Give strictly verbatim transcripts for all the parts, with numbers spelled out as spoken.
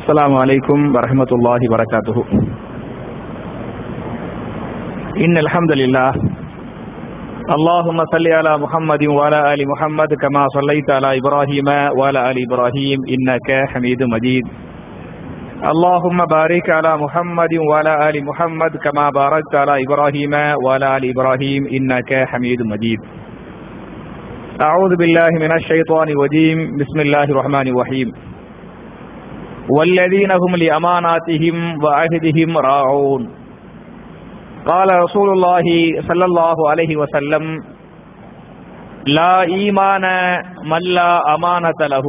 السلام عليكم ورحمة الله وبركاته. إن الحمد لله اللهم صل على محمد وعلى آل محمد كما صليت على إبراهيم وعلى آل إبراهيم إنك حميد مجيد. اللهم بارك على محمد وعلى آل محمد كما باركت على إبراهيم وعلى آل إبراهيم إنك حميد مجيد. أعوذ بالله من الشيطان الرجيم. بسم الله الرحمن الرحيم. والذين هم لأماناتهم وعهدهم راعون. قال رسول الله صلى الله عليه وسلم لا ஈமான من لا أمانة له.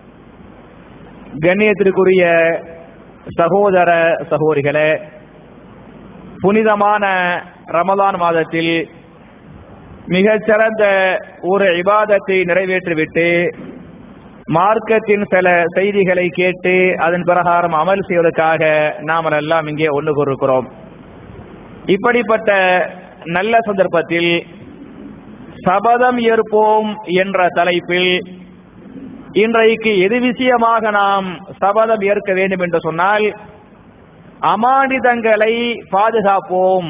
கண்ணியத்திற்குரிய சகோதர சகோதரிகளே, புனிதமான ரமலான் மாதத்தில் மிகச்சிறந்த ஒரு இபாதத்தை நிறைவேற்றிவிட்டு மார்க்கத்தின் சில செய்திகளை கேட்டு அதன் பிரகாரம் அமல் செய்வதற்காக நாம் எல்லாம் இங்கே ஒன்று கூறுகிறோம். இப்படிப்பட்ட நல்ல சந்தர்ப்பத்தில் சபதம் ஏற்போம் என்ற தலைப்பில் இன்றைக்கு எது விஷயமாக நாம் சபதம் ஏற்க வேண்டும் என்று சொன்னால், அமானிதங்களை பாதுகாப்போம்,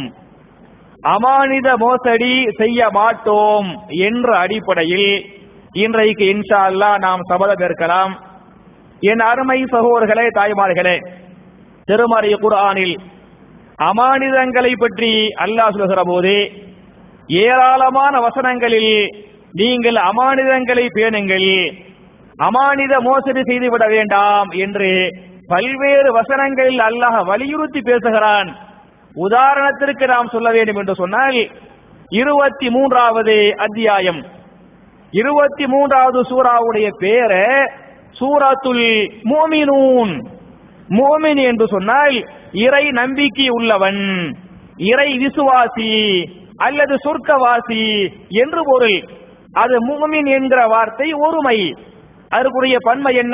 அமானித மோசடி செய்ய மாட்டோம் என்ற அடிப்படையில் இன்றைக்கு இன்ஷா அல்லாஹ் நாம் சபதம் ஏற்கலாம். என் அருமை சகோதரர்களே, தாய்மார்களே, திருமறை குர்ஆனில் அமானிதங்களை பற்றி அல்லாஹ் சொல்கிற போது ஏராளமான வசனங்களில் நீங்கள் அமானிதங்களை பேணுங்கள், அமானித மோசடி செய்துவிட வேண்டாம் என்று பல்வேறு வசனங்களில் அல்லாஹ் வலியுறுத்தி பேசுகிறான். உதாரணத்திற்கு நாம் சொல்ல வேண்டும் என்று சொன்னால், இருபத்தி மூன்றாவது அத்தியாயம் இருபத்தி மூன்றாவது சூராவுடைய பேர சூரத்துல் முஃமினூன். முஃமின் என்று சொன்னால் இறை நம்பிக்கை உள்ளவன், இறை விசுவாசி அல்லது சொர்க்கவாசி என்று பொருள். அது முஃமின் என்கிற வார்த்தை ஒருமை. அதற்குரிய பன்மை என்ன?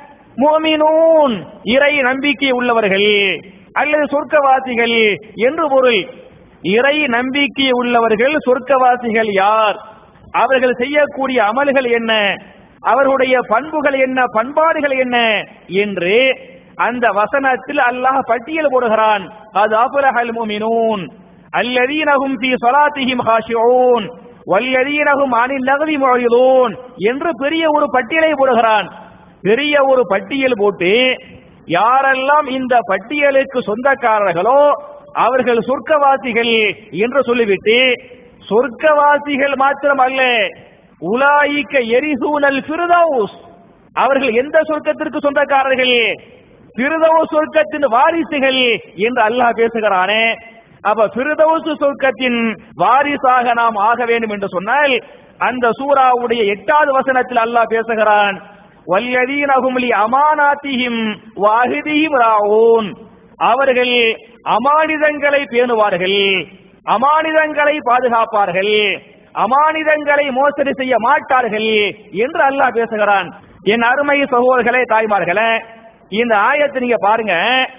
முஃமினூன், இறை நம்பிக்கை உள்ளவர்கள் அல்லது சொர்க்கவாசிகள் என்று பொருள். இறை நம்பிக்கை உள்ளவர்கள் சொர்க்கவாசிகள் யார்? அவர்கள் செய்யக்கூடிய அமல்கள் என்ன? அவர்களுடைய பண்புகள் என்ன? பண்பாடுகள் என்ன என்று அந்த வசனத்தில் அல்லாஹ் பட்டியல் போடுகிறான். அது அஃபலஹல் முஃமினூன் அல்லதீனஹும் ஃபீ ஸலாத்திஹிம் காஷிஊன் வல்லதீனஹும் அனில் லக்வி முஅரிதூன் என்று பெரிய ஒரு பட்டியலை போடுகிறான். பெரிய ஒரு பட்டியல் போட்டு யாரெல்லாம் இந்த பட்டியலுக்கு சொந்தக்காரர்களோ அவர்கள் சொர்க்கவாசிகள் என்று சொல்லிவிட்டு, சொர்க்கவாசிகள் மாத்திரம் அல்ல, உலாயிக்க எரிசூனல் ஃபிர்தௌஸ், அவர்கள் எந்த சொர்க்கத்திற்கு சொந்தக்காரர்கள்? ஃபிர்தௌஸ் சொர்க்கத்தின் வாரிசுகள் என்று அல்லாஹ் பேசுகிறானே. அப்ப ஃபிர்தௌஸ் சொர்க்கத்தின் வாரிசாக நாம் ஆக வேண்டும் என்று சொன்னால் அந்த சூராவுடைய எட்டாவது வசனத்தில் அல்லாஹ் பேசுகிறான், வல்லதீனஹும் லி அமானாத்திஹிம் வஅஹ்திஹிம் ராஊன், அவர்கள் அமானிதங்களை பேணுவார்கள், அமானிதங்களை பாதுகாப்பார்கள், அமானிதங்களை மோசடி செய்ய மாட்டார்கள் என்று அல்லாஹ் பேசுகிறான். என் அருமை சகோதரர்களே, தாய்மார்களே, இந்த ஆயத்தை நீங்க பாருங்க.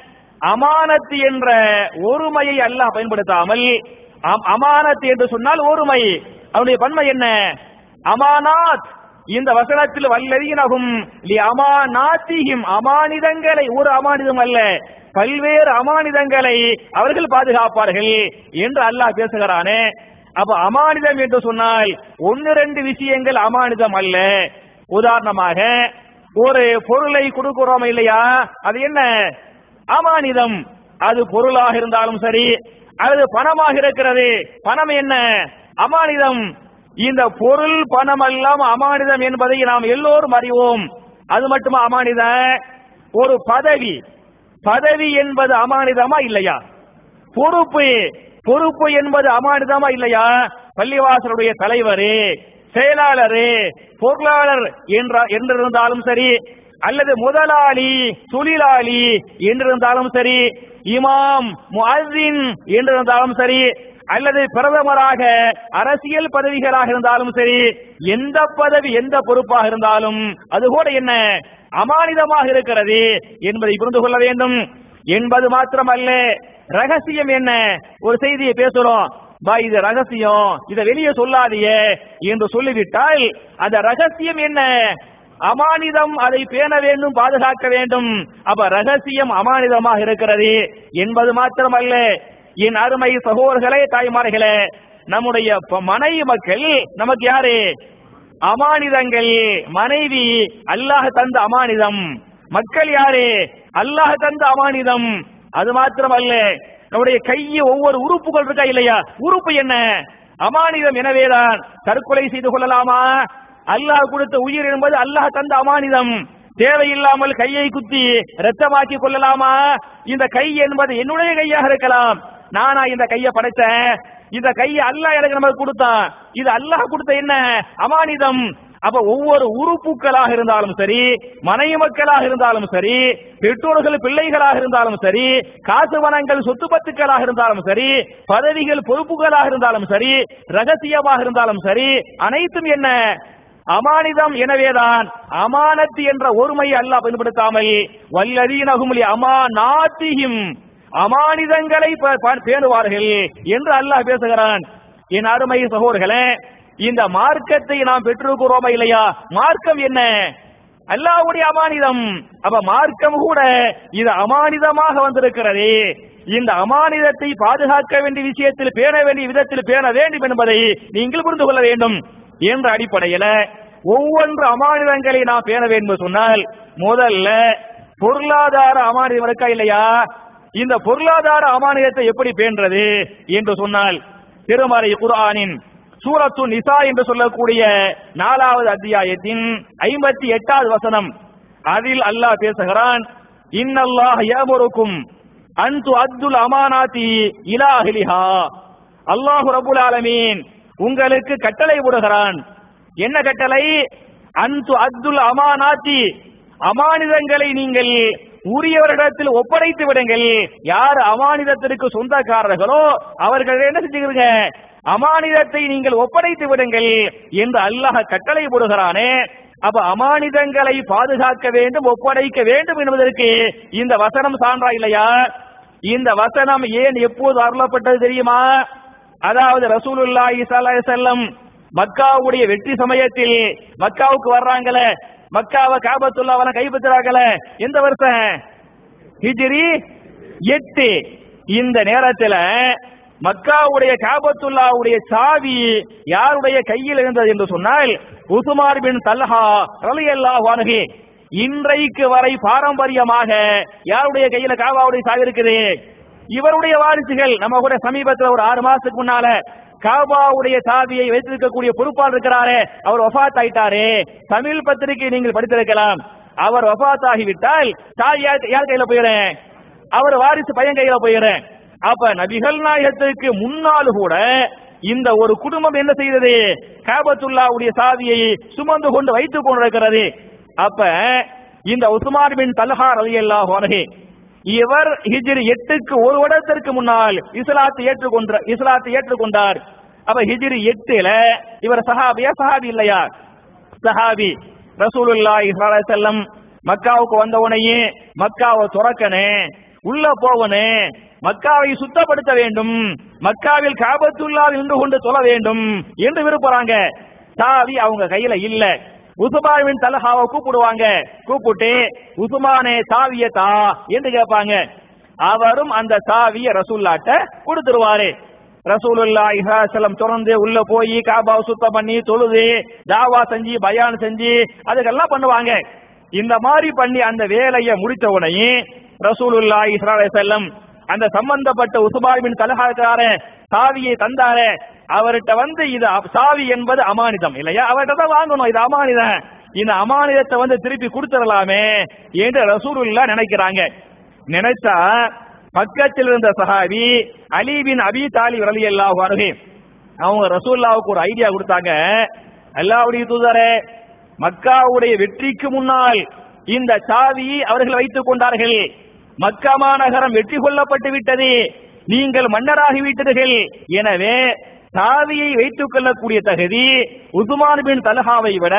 அமானத்து என்ற ஒருமையை அல்லாஹ் பயன்படுத்தாமல், அமானத்து என்று சொன்னால் ஒருமை, அவனுடைய பன்மை என்ன? அமானாத். இந்த வசனத்தில் வல்லதீனஹும் லி அமானாத்திஹிம், அமானிதங்களை, ஒரு அமானிதம் அல்ல, பல்வேறு அமானிதங்களை அவர்கள் பாதுகாப்பார்கள் என்று அல்லாஹ் பேசுகிறானே. அப்ப அமானிதம் என்று சொன்னால் ஒன்னு ரெண்டு விஷயங்கள் அமானிதம் அல்ல. உதாரணமாக ஒரு பொருளை கொடுக்கிறோம் இல்லையா, அது என்ன? அமானிதம். அது பொருளாக இருந்தாலும் சரி, அல்லது பணமாக இருக்கிறது, பணம் என்ன? அமானிதம். இந்த பொருள் பணம் எல்லாம் அமானிதம் என்பதை நாம் எல்லோரும் அறிவோம். அது மட்டுமா அமானிதம்? ஒரு பதவி, பதவி என்பது அமானிதமா இல்லையா? பொறுப்பு, பொறுப்பு என்பது அமானிதமா இல்லையா? பள்ளிவாசலுடைய தலைவர், செயலாளர், பொருளாளர் என்றிருந்தாலும் சரி, அல்லது முதலாளி, தொழிலாளி என்றிருந்தாலும் சரி, இமாம், முஅஸ்ஸின் என்றிருந்தாலும் சரி, அல்லது பிரதமராக அரசியல் பதவிகளாக இருந்தாலும் சரி, எந்த பதவி எந்த பொறுப்பாக இருந்தாலும் அது கூட என்ன? அமானிதமாக இருக்கிறது என்பதை புரிந்து கொள்ள வேண்டும் என்பது மாத்திரமல்ல, ரகசியம் என்ன? ஒரு செய்தியை பேசுறோம், பா இது ரகசியம், இதை வெளியே சொல்லாதீங்க என்று சொல்லிவிட்டால் அந்த ரகசியம் என்ன? அமானிதம், அதை பேண வேண்டும், பாதுகாக்க வேண்டும். அப்ப ரகசியம் அமானிதமாக இருக்கிறது என்பது மாத்திரமல்ல, என் அருமை சகோதரர்களே, தாய்மார்களே, நம்முடைய மனைவி மக்கள் நமக்கு யாரு? அமானிதங்கள். மனைவி அல்லாஹ் தந்த அமானிதம். மக்கள் யாரு? அல்லாஹ் தந்த அமானிதம். அது மாத்திரமல்ல, நம்முடைய கையை ஒவ்வொரு உறுப்புகள் இருக்கா இல்லையா? உறுப்பு என்ன? அமானிதம். எனவேதான் தற்கொலை செய்து கொள்ளலாமா? அல்லாஹ் கொடுத்த உயிர் என்பது அல்லாஹ் தந்த அமானிதம். தேவையில்லாமல் கையை குத்தி ரத்தமாக்கி கொள்ளலாமா? இந்த கை என்பது என்னுடைய கையாக இருக்கலாம். நானா இந்த கையை படைத்தேன்? இந்த கையை அல்லாஹ் எனக்கு நமக்கு கொடுத்தான். இது அல்லாஹ் கொடுத்த என்ன? அமானிதம். அப்ப ஒவ்வொரு உறுப்புகளாக இருந்தாலும் சரி, மனைவி மக்களாக இருந்தாலும் சரி, பெற்றோர்கள் பிள்ளைகளாக இருந்தாலும் சரி, காசு வனங்கள் சொத்து பத்துக்களாக இருந்தாலும் சரி, பதவிகள் பொறுப்புகளாக இருந்தாலும் சரி, ரகசியமாக இருந்தாலும் சரி, அனைத்தும் என்ன? அமானிதம். எனவேதான் அமானத்து என்ற ஒருமையை அல்லாஹ் பயன்படுத்தாமல் வல்லதீனஹும் லி அமானாத்திஹிம், அமானிதங்களை பேணுவார்கள் என்று அல்லாஹ் பேசுகிறான். என் அருமை சகோதரர்களே, இந்த மார்க்கத்தை நாம் பெற்றிருக்கிறோமா இல்லையா? மார்க்கம் என்ன? அல்லாஹ்வுடைய அமானிதம். அப்ப மார்க்கம் கூட இது அமானிதமாக வந்திருக்கிறது. இந்த அமானிதத்தை பாதுகாக்க வேண்டிய விஷயத்தில், பேண வேண்டிய விதத்தில் பேண வேண்டும் என்பதை நீங்கள் புரிந்து கொள்ள வேண்டும் என்ற அடிப்படையில் ஒவ்வொன்று அமானிதங்களை நாம் பேண வேண்டும் சொன்னால், முதல்ல பொருளாதார அமானிதம் இருக்கா இல்லையா? இந்த பொருளாதார அமானிதத்தை எப்படி பேணுறது என்று சொன்னால், திருமறை குர்ஆனின் சூரத்து நிசா என்று சொல்லக்கூடிய நாலாவது அத்தியாயத்தின் ஐம்பத்தி எட்டாவது வசனம், அதில் அல்லாஹ் பேசுகிறான், இன்னல்லாஹ் யஅமுருக்கும் அன் துஅத்துல் அமானாத்தி இலா அஹ்லிஹா. அல்லாஹ் ரப்பல் ஆலமீன் உங்களுக்கு கட்டளை போடுகிறான். என்ன கட்டளை? அன் துஅத்துல் அமானாத்தி, அமானிதங்களை நீங்கள் உரியவரிடத்தில் ஒப்படைத்து விடுங்கள். யார் அமானிதத்திற்கு சொந்தக்காரர்களோ அவர்கள் என்ன செஞ்சுக்கிறீங்க? அமானிதத்தை நீங்கள் ஒப்படைத்து விடுங்கள் என்று அல்லாஹ் கட்டளை போடுகிறானே. அப்ப அமானிதங்களை பாதுகாக்க வேண்டும், ஒப்படைக்க வேண்டும் என்பதற்கு இந்த வசனம் சான்றா இல்லையா? இந்த வசனம் ஏன் எப்போது அருளப்பட்டது தெரியுமா? அதாவது ரசூலுல்லாஹி ஸல்லல்லாஹு அலைஹி வஸல்லம் மக்காவுடைய வெற்றி சமயத்தில் மக்காவுக்கு வர்றாங்களே, மக்காவை காபத்துல்லாஹ்வை கைப்பற்றுறாங்களே, எந்த வருஷம்? ஹிஜ்ரி எட்டு. இந்த நேரத்தில் மக்காவுடைய காபத்துல்லாஹ்வுடைய சாவி யாருடைய கையில் இருந்தது என்று சொன்னால், உஸ்மான் பின் தல்ஹா ரலியல்லாஹு அன்ஹு. இன்றைக்கு வரை பாரம்பரியமாக யாருடைய கையில காபாவுடைய சாவி இருக்குது? இவருடைய வாரிசுகள். நம்ம கூட சமீபத்தில் ஒரு ஆறு மாசத்துக்கு முன்னால காபாவுடைய சாவியை வைத்திருக்கக்கூடிய பொறுப்பாளர் இருக்கிறாரே, அவர் வஃபாத் ஆயிட்டாரே. தமிழ் பத்திரிகை நீங்கள் படித்திருக்கலாம். அவர் வஃபாத் ஆகிவிட்டால் சாவி யார் கையில போயிடுறேன்? அவர் வாரிசு பையன் கையில போயிடுறேன். அப்ப நபிகள் நாயகத்துக்கு முன்னால் கூட இந்த ஒரு குடும்பம் என்ன செய்தது? காபத்துல்லாஹ்வுடைய சாவியை சுமந்து கொண்டு வைத்துக் கொண்டிருக்கிறது. அப்ப இந்த உஸ்மான் பின் தல்ஹா ரலியல்லாஹு அன்ஹு இவர் ஹிஜ்ரி எட்டுக்கு ஒரு வருடத்திற்கு முன்னால் இஸ்லாத்தை ஏற்றுக்கொண்ட இஸ்லாத்தை ஏற்றுக்கொண்டார். அப்ப ஹிஜ்ரி எட்டுல இவர் சஹாபியா சஹாபி இல்லையா? சஹாபி. ரசூலுல்லாஹி ஸல்லல்லாஹு அலைஹி வஸல்லம் மக்காவுக்கு வந்த உடனே மக்காவை துறக்கனே, உள்ள போவனே, மக்காவை சுத்தப்படுத்த வேண்டும், மக்காவில் காபத்துல்லாஹ் நின்று கொண்டு தொழ வேண்டும் என்று விரும்புறாங்க. சாவி அவங்க கையில இல்ல. உஸ்மான் பின் தல்ஹாவை கூப்பிடுவாங்க. கூப்பிட்டு உஸ்மானே சாவியை தா என்று கேட்பாங்க. அவரும் அந்த சாவியை ரசூலுல்லாஹ்ட்ட கொடுத்துருவாரு. ரசூலுல்லாஹி ஸல்லல்லாஹு அலைஹி வஸல்லம் தொடர்ந்து உள்ள போய் காபாவை சுத்தம் பண்ணி தொழுது தாவா செஞ்சு பயான் செஞ்சு அதுக்கெல்லாம் பண்ணுவாங்க. இந்த மாதிரி பண்ணி அந்த வேலையை முடித்த உடனே ரசூலுல்லாஹி ஸல்லல்லாஹு அலைஹி வஸல்லம் அந்த சம்பந்தப்பட்ட உஸ்மான் பின் தல்ஹாக்கார சாவியை தந்தாரே, அவர்கிட்ட வந்து இது சாவி என்பது அமானிதம் இல்லையா, அவர்கிட்ட தான் வாங்கணும், இது அமானிதம், இந்த அமானிதத்தை வந்து திருப்பி கொடுத்துடலாமே என்று ரசூலுல்லாஹ் நினைக்கிறாங்க. நினைச்சா பக்கத்தில் இருந்த சஹாபி அலி பின் அபி தாலிப் ரலியல்லாஹு அன்ஹு அவங்க ரசூலுல்லாஹ்வுக்கு ஒரு ஐடியா கொடுத்தாங்க. அல்லாஹ்வுடைய தூதரே, மக்காவுடைய வெற்றிக்கு முன்னால் இந்த சாவியை அவர்கள் வைத்துக் கொண்டார்கள். மக்கா மாநகரம் வெற்றி கொள்ளப்பட்டு விட்டது, நீங்கள் மன்னராகி விட்டீர்கள். எனவே சாவியை வைத்துக் கொள்ளக்கூடிய தகுதி உஸ்மான் பின் தல்ஹாவை விட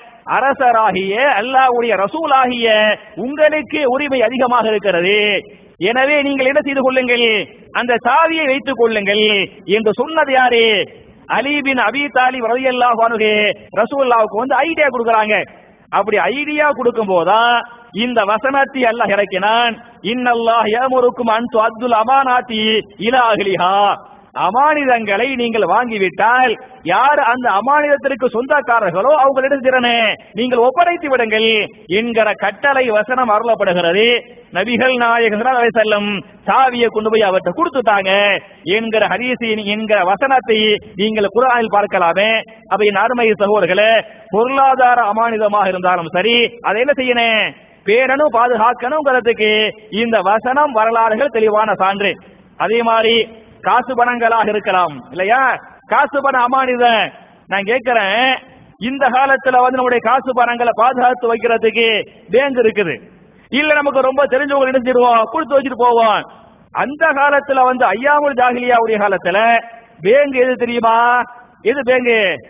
அரசராகிய அல்லாஹ்வுடைய ரசூலாகிய உங்களுக்கு உரிமை அதிகமாக இருக்கிறது. எனவே நீங்கள் என்ன செய்து கொள்ளுங்கள், அந்த சாவியை வைத்துக் கொள்ளுங்கள் என்று சொன்னது யாரு? அலி பின் அபி தாலிப் ரலியல்லாஹு அன்ஹு ரசூலுல்லாஹ்வுக்கு வந்து ஐடியா கொடுக்கறாங்க. அப்படி ஐடியா கொடுக்கும் போதா இந்த வசனத்தை அல்லாஹ் இறக்கினான். இன்னல்லாஹ் யஅமுருக்கும் அன் துஅத்துல் அமானாத்தி இலா அஹ்லிஹா. அமானிதங்களை நீங்கள் வாங்கிவிட்டால் யார் அந்த அமானிதத்திற்கு சொந்தக்காரர்களோ அவங்களிடம் திறனே நீங்கள் ஒப்படைத்து விடுங்கள் என்கிற கட்டளை வசனம் அருளப்படுகிறது. நபிகள் நாயகம் ஸல்லல்லாஹு அலைஹி வஸல்லம் சாவியை கொண்டு போய் அவர்கிட்ட கொடுத்துட்டாங்க என்கிற ஹதீஸின் என்கிற வசனத்தை நீங்கள் குர்ஆனில் பார்க்கலாமே. அப்ப என் அருமை சகோதரர்களே, பொருளாதார அமானிதமாக இருந்தாலும் சரி, அதை என்ன செய்யணும், பேரணும் பாதுகாக்கணுங்கிறதுக்கு இந்த வசனம் வரலாறுகள் தெளிவான சான்று. அதே மாதிரி காசு பணங்களாக இருக்கலாம் இல்லையா, காசு பணம் அமானிதம். நான் கேட்கிறேன், இந்த காலத்துல வந்து நம்முடைய காசு பணங்களை பாதுகாத்து வைக்கிறதுக்கு பேங்க் இருக்குது, இல்ல நமக்கு ரொம்ப தெரிஞ்சவங்க நினைச்சிருவோம் கொடுத்து வச்சுட்டு போவோம். அந்த காலத்துல வந்து ஐயாமுல் ஜாஹிலியாவுடைய காலத்துல பேங்க் எது தெரியுமா? எது பேங்க்?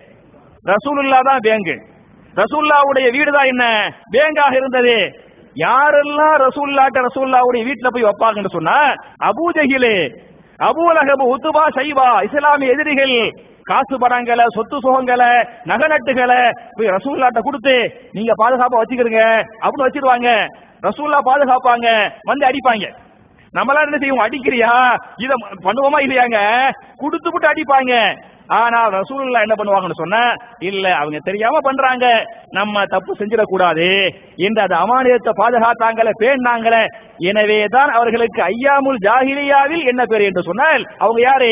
ரசூலுல்லா தான் பேங்க். ரசூலுல்லாவுடைய வீடு தான் என்ன பேங்காக இருந்தது. யாரெல்லாம் ரசூலுல்லாட்ட ரசூலுல்லாவுடைய வீட்டுல போய் வைப்பாங்கன்னு சொன்னா, அபூஜஹிலே, அபூலஹப், உத்பா, ஷைபா, இஸ்லாமிய எதிரிகள் காசு பணங்களை சொத்து சுகங்களை நகநட்டுகளை போய் ரசூலுல்லாட்ட கொடுத்து நீங்க பாதுகாப்பா வச்சுக்கிறீங்க அப்படின்னு வச்சிருவாங்க. ரசூலுல்லா பாதுகாப்பாங்க, வந்து அடிப்பாங்க. நம்மளா என்ன செய்வோம், அடிக்கிறியா இத பண்ணுவோமா இல்லையாங்க, கொடுத்து விட்டு அடிப்பாங்க. ஆனா ரசூலுல்லாஹ் என்ன பண்ணுவாங்கன்னு சொன்னா, இல்ல அவங்க தெரியாம பண்றாங்க, நம்ம தப்பு செஞ்சிடக்கூடாது என்று அந்த அமானியத்தை பாதுகாத்தாங்களே, பேணாங்களே. எனவே தான் அவர்களுக்கு ஐயாமுல் ஜாஹிலியாவில் என்ன பேர் என்று சொன்னால் அவங்க யாரு,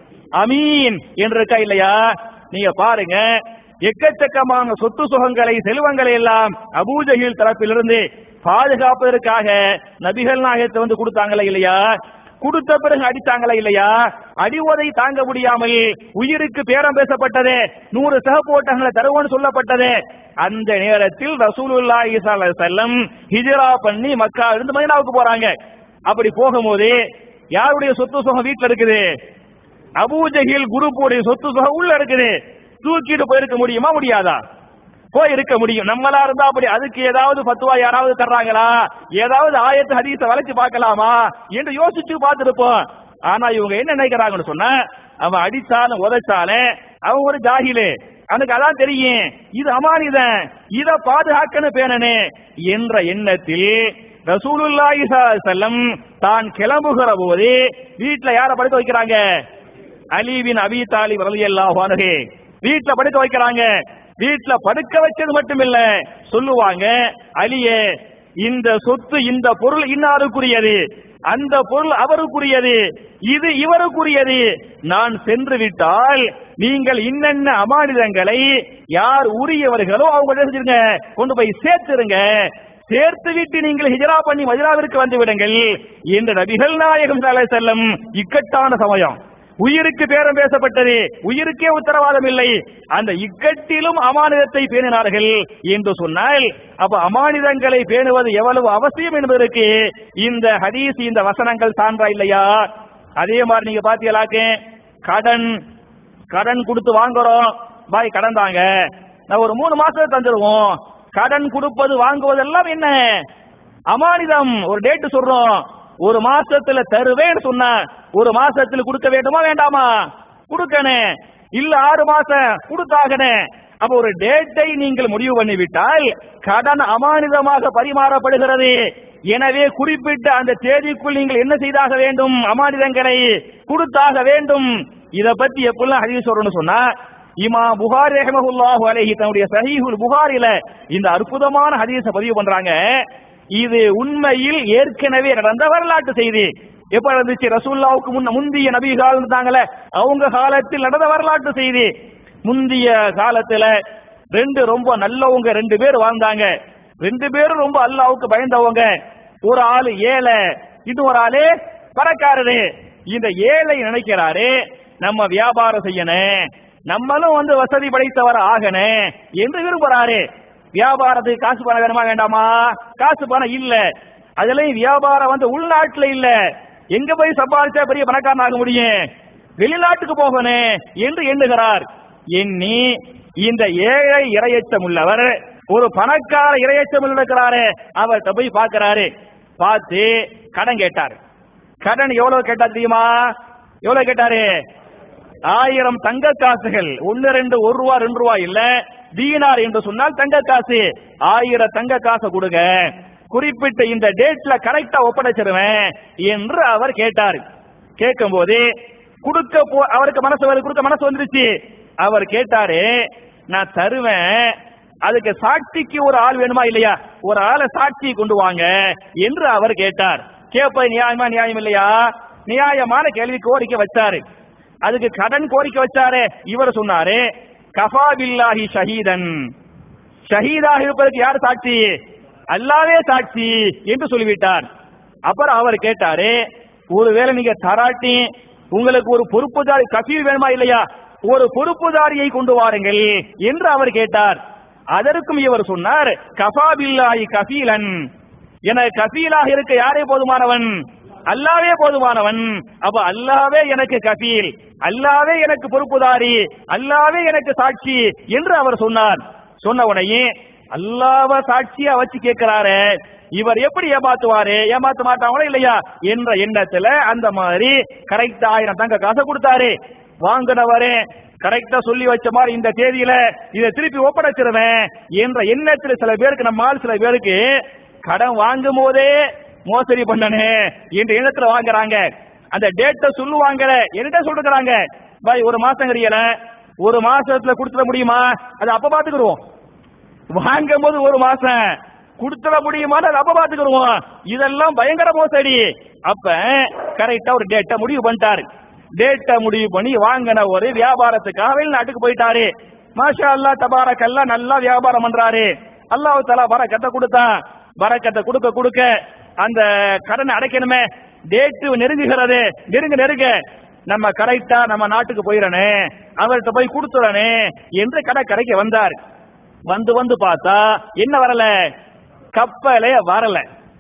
அமீன் என்று இருக்கா இல்லையா? நீங்க பாருங்க, எக்கச்சக்கமான சொத்து சுகங்களை செல்வங்களை எல்லாம் அபூஜஹில் தரப்பிலிருந்து பாதுகாப்பதற்காக நபிகள் நாயகத்தை வந்து கொடுத்தாங்களா இல்லையா? கொடுத்த பிறகு அடித்தாங்களா இல்லையா? அடிவதை தாங்க முடியாமல் உயிருக்கு பேரம் பேசப்பட்டது, நூறு சகப்போட்டங்களை தருவோன்னு சொல்லப்பட்டது. அந்த நேரத்தில் ரசூலுல்லாஹி ஸல்லல்லாஹு அலைஹி வஸல்லம் ஹிஜ்ரா பண்ணி மக்கா இருந்து மதீனாவுக்கு போறாங்க. அப்படி போகும்போது யாருடைய சொத்து சுகம் வீட்டுல இருக்குது? அபூஜஹில் குரூப்புடைய சொத்து சுகம் உள்ள இருக்குது. தூக்கிட்டு போயிருக்க முடியுமா? முடியாதா? போய் இருக்க முடியும். நம்மளா இருந்தா அப்படி அதுக்கு ஏதாவது பத்துவா யாராவது தர்றாங்களா, ஏதாவது ஆயத்து ஹதீஸை வளைச்சு பார்க்கலாமா என்று யோசிச்சு பார்த்திருப்போம். ஆனா இவங்க என்ன நினைக்கிறாங்கன்னு சொன்னா, அவன் அடிச்சாலும் உதைச்சாலும் அவன் ஒரு ஜாஹிலு, அவனுக்கு அதான் தெரியும் இது அமானிதம், இத பாதுகாக்கணும் பேணனே என்ற எண்ணத்தில் ரசூலுல்லாஹி ஸல்லல்லாஹு அலைஹி வஸல்லம் தான் கிளம்புகிற போது வீட்டுல யார படுக்க வைக்கிறாங்க? அலி பின் அபி தாலிப் ரலியல்லாஹு அன்ஹு வீட்டுல படுக்க வைக்கிறாங்க. வீட்டுல படுக்க வச்சது மட்டும் இல்ல, சொல்லுவாங்க, அலியே இந்த சொத்து இந்த பொருள் இன்னாருக்குரியது, அந்த பொருள் அவருக்குரியது, இது இவருக்குரியது. நான் சென்று விட்டால் நீங்கள் இன்னென்ன அமானிதங்களை யார் உரியவர்களோ அவங்க கொண்டு போய் சேர்த்துருங்க, சேர்த்து விட்டு நீங்கள் ஹிஜ்ரா பண்ணி மதீனாவிற்கு வந்து விடுங்கள் என்று நபிகள் நாயகம் ஸல்லல்லாஹு அலைஹி வஸல்லம் இக்கட்டான சமயம், உயிருக்கு பேரம் பேசப்பட்டது, உயிருக்கே உத்தரவாதம் இல்லை, அந்த இக்கட்டிலும் அமானிதத்தை பேணினார்கள் என்று சொன்னால், அப்ப அமானிதங்களை பேணுவது எவ்வளவு அவசியம் என்பதற்கு இந்த ஹதீஸ் இந்த வசனங்கள் சான்றா இல்லையா? அதே மாதிரி நீங்க பாத்தீங்களாக்க, கடன் கடன் கொடுத்து வாங்குறோம், பாய் கடன் தாங்க, நான் ஒரு மூணு மாசம் தந்துருவோம். கடன் கொடுப்பது வாங்குவதெல்லாம் என்ன அமானிதம். ஒரு டேட் சொல்றோம், ஒரு மாசத்துல தருவேன்னு சொன்ன, ஒரு மாசத்துல கொடுக்க வேண்டுமா வேண்டாமா? கொடுக்கணும். இல்ல ஆறு மாசம் கொடுத்தாகணும். அப்ப ஒரு டேட்டை நீங்கள் முடிவு பண்ணிவிட்டால் கடன் அமானிதமாக பரிமாறப்படுகிறது. எனவே குறிப்பிட்ட அந்த தேதிக்குள் நீங்கள் என்ன செய்தாக வேண்டும்? அமானிதங்களை கொடுத்தாக வேண்டும். இத பத்தி எப்பெல்லாம் ஹதீஸ் சொல்லணும்னு சொன்னா, இமாம் புகாரி ரஹ்மத்துல்லாஹி அலைஹி தன்னுடைய ஸஹீஹுல் புகாரில இந்த அற்புதமான ஹதீஸை பதிவு பண்றாங்க. இது உண்மையில் ஏற்கனவே நடந்த வரலாற்று செய்தி. எப்ப நடந்துச்சு? ரசூலுல்லாஹ்வுக்கு முன்ன முந்திய நபிகள் இருந்தாங்களே, அவங்க காலத்தில் நடந்த வரலாற்று செய்தி. முந்திய காலத்துல ரெண்டு ரொம்ப நல்லவங்க ரெண்டு பேர் வாழ்ந்தாங்க. ரெண்டு பேரும் ரொம்ப அல்லாஹ்வுக்கு பயந்தவங்க. ஒரு ஆளு ஏழை, இன்னொரு ஆளு பணக்காரரு. இந்த ஏழை நினைக்கிறாரு, நம்ம வியாபாரம் செய்யணும், நம்மளும் வந்து வசதி படைத்தவர் ஆகணும் என்று விரும்புறாரு. வியாபாரத்துக்கு காசு பணம் வேணுமா வேண்டாமா? காசு பணம் இல்ல. அதுலயும் வியாபாரம் வந்து உள்நாட்டுல இல்ல. எங்க போய் சம்பாதிச்சா பெரிய பணக்காரன் ஆக முடியும்? வெளிநாட்டுக்கு போகணும் என்று எண்ணுகிறார். எண்ணி இந்த ஏழை இரையச்சம் உள்ளவர் ஒரு பணக்கார இரையச்சம் இருக்கிறாரு, அவர்கிட்ட போய் பார்க்கிறாரு. பார்த்து கடன் கேட்டார். கடன் எவ்வளவு கேட்டா தெரியுமா? எவ்வளவு கேட்டாரு? ஆயிரம் தங்க காசுகள். ஒன்னு ரெண்டு ஒரு ரூபா ரெண்டு ரூபா இல்ல, தீனார் என்று சொன்னால் தங்க காசு, ஆயிரம் தங்க காசை கொடுங்க, குறிப்பிட்ட இந்த டேட்ல கரெக்டா ஒப்படைச்சிருவேன் என்று அவர் கேட்டார். கேட்கும் போது கொடுக்க போ அவருக்கு மனசு வந்து கொடுக்க மனசு வந்துருச்சு. அவர் கேட்டாரு, நான் தருவேன், அதுக்கு சாட்சிக்கு ஒரு ஆள் வேணுமா இல்லையா, ஒரு ஆளை சாட்சி கொண்டு வாங்க என்று அவர் கேட்டார். கேட்பது நியாயமா நியாயம் இல்லையா? நியாயமான கேள்வி கோரிக்கை வச்சாரு. அதுக்கு கடன் கோரிக்கை வச்சாரு. இவர் சொன்னாரு, கஃபா பில்லாஹி ஷஹீதன், ஷஹீதாக இருப்பதற்கு யார் சாட்சி? அல்லாஹ்வே சாட்சி என்று சொல்லிவிட்டார். அப்புறம் அவர் கேட்டாரு, ஒருவேளை நீங்க தராட்டி உங்களுக்கு ஒரு பொறுப்புதாரி கஃபீல் வேணுமா இல்லையா, ஒரு பொறுப்புதாரியை கொண்டு வாருங்கள் என்று அவர் கேட்டார். அதற்கும் இவர் சொன்னார், கஃபா பில்லாஹி கஃபீலன், என கஃபீலாக இருக்க யாரே போதுமானவன்? அல்லாஹ்வே போதுமானவன். அப்ப அல்லாஹ்வே எனக்கு கஃபீல், அல்லாஹ்வே எனக்கு பொறுப்புதாரி, அல்லாஹ்வே எனக்கு சாட்சி என்று அவர் சொன்னார். சொன்ன உடனே அல்லாஹ்வை சாட்சியா வச்சு கேட்கிறாரு, இவர் எப்படி ஏமாத்துவாரு, ஏமாத்த மாட்டாங்களோ இல்லையா என்ற எண்ணத்துல அந்த மாதிரி கரெக்டா ஆயிரம் தங்க காசை கொடுத்தாரு. வாங்கினவரு கரெக்டா சொல்லி வச்ச மாதிரி இந்த தேதியில இதை திருப்பி ஒப்படைச்சிருவேன் என்ற எண்ணத்துல சில பேருக்கு, நம்மால் சில பேருக்கு கடன் வாங்கும் போதே மோசடி பண்ணனே என்ற எண்ணத்துல வாங்குறாங்க. அந்த டேட்டை சொல்லுவாங்க, என்கிட்ட சொல்றாங்க, பாய் ஒரு மாசம் கரியல, ஒரு மாசத்துல கொடுத்துட முடியுமா, அது அப்ப பாத்துக்கிடுவோம். வாங்கும் போது ஒரு மாசம் கொடுத்துட முடியுமா, அது அப்ப பாத்துக்கிடுவோம். இதெல்லாம் பயங்கர மோசடி. அப்ப கரெக்டா ஒரு டேட்டை முடிவு பண்ணிட்டாரு. டேட்டை முடிவு பண்ணி வாங்கின ஒரு வியாபாரத்துக்காக வெளிநாட்டுக்கு போயிட்டாரு. மாஷா அல்லாஹ் தபாரக் அல்லாஹ், நல்லா வியாபாரம் பண்றாரு. அல்லாஹ் தஆலா பரக்கத்தை கொடுத்தான். பரக்கத்தை கொடுக்க கொடுக்க அந்த கடனை அடைக்கணுமே, டேட்டு நெருங்குகிறது. நெருங்க நெருங்க நம்ம கரெக்டா நம்ம நாட்டுக்கு போயிடனே, அவர்கிட்ட போய் கொடுத்துடனே என்று கடற்கரைக்கு வந்தார். வந்து வந்து பார்த்தா என்ன வரல, கப்பலே வரல,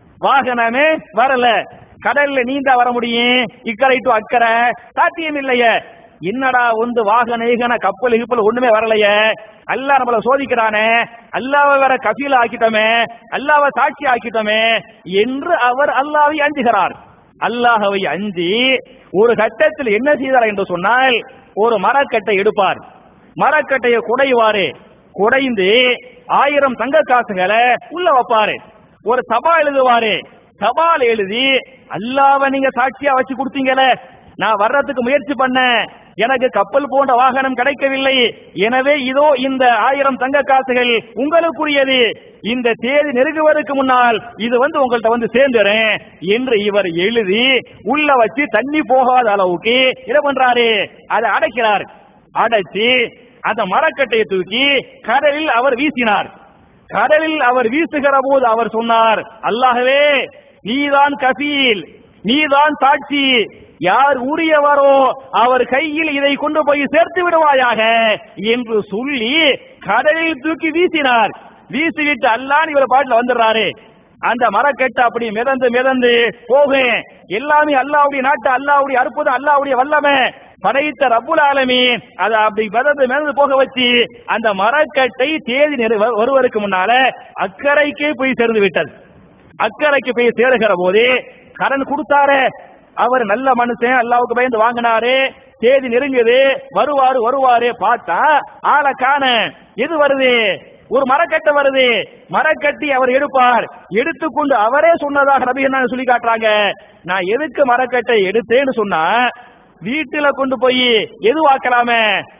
வாகனமே வரல. கடல்ல நீந்தா வர முடியும், இக்கரை டு அக்கறை சாத்தியம் இல்லையே. என்னடா வந்து வாகன ஈகன கப்பல் இழுப்பல் ஒண்ணுமே வரலையே, அல்லாஹ் நம்மள சோதிக்கிறானே, அல்லாஹ்வை வேற கஃபீல் ஆக்கிட்டோமே, அல்லாஹ்வை சாட்சி ஆக்கிட்டோமே என்று அவர் அல்லாஹ்வை அஞ்சுகிறார். அல்லாஹ்வை அஞ்சி ஒரு கட்டத்தில் என்ன செய்தார் என்று சொன்னால், ஒரு மரக்கட்டை எடுப்பார், மரக்கட்டையை குடைவாரு, குடைந்து ஆயிரம் தங்க காசுகளை உள்ள வைப்பாரு, ஒரு சபா எழுதுவாரு, சபால் எழுதி அல்லாஹ்வை நீங்க சாட்சியா வச்சு கொடுத்தீங்களே, நான் வர்றதுக்கு முயற்சி பண்ண, எனக்கு கப்பல் போன்ற வாகனம் கிடைக்கவில்லை, எனவே இதோ இந்த ஆயிரம் தங்க காசுகள் உங்களுக்குரியது, இந்த தேதி நெருங்குவதற்கு முன்னால் இது வந்து உங்கள்கிட்ட வந்து சேர்ந்துறேன் என்று இவர் எழுதி உள்ள வச்சு தண்ணி போகாத அளவுக்கு என்ன பண்றாரு, அதை அடைக்கிறார். அடைச்சி அந்த மரக்கட்டையை தூக்கி கடலில் அவர் வீசினார். கடலில் அவர் வீசுகிற போது அவர் சொன்னார், அல்லாஹ்வே நீதான் கஃபீல், நீதான் சாட்சி, யார் உரியவரோ அவர் கையில் இதை கொண்டு போய் சேர்த்து விடுவாயாக என்று சொல்லி கடலில் தூக்கி வீசினார். வீசிவிட்டு அல்லாஹ் இவர் பாட்டுல வந்துடுறாரு. அந்த மரக்கட்டை அப்படி மிதந்து மிதந்து போகும். எல்லாமே அல்லாஹ்வுடைய நாட்டு, அல்லாஹ்வுடைய அற்புதம், அல்லாஹ்வுடைய வல்லமை, படைத்த ரப்புல் ஆலமீன் அதை அப்படி மிதந்து மிதந்து போக வச்சு அந்த மரக்கட்டை தேதி வருவதற்கு முன்னால அக்கறைக்கே போய் சேர்ந்து விட்டது. அக்கறைக்கு போய் சேருகிற போது கடன் கொடுத்தாரு, அவர் நல்ல மனுஷன், அல்லாஹ்வுக்கு பயந்து வாங்கினாரு. தேதி நெருங்குது, வருவாரு வருவாரு பார்த்தா ஆளை காண. எது வருது, ஒரு மரக்கட்டை வருது. மரக்கட்டி அவர் எடுப்பார். எடுத்துக்கொண்டு அவரே சொன்னதாக நபி என்ன சொல்லி காட்டுறாங்க, நான் எதுக்கு மரக்கட்டை எடுத்தேன்னு சொன்னா, வீட்டுல கொண்டு போய் எது ஆக்கலாமே,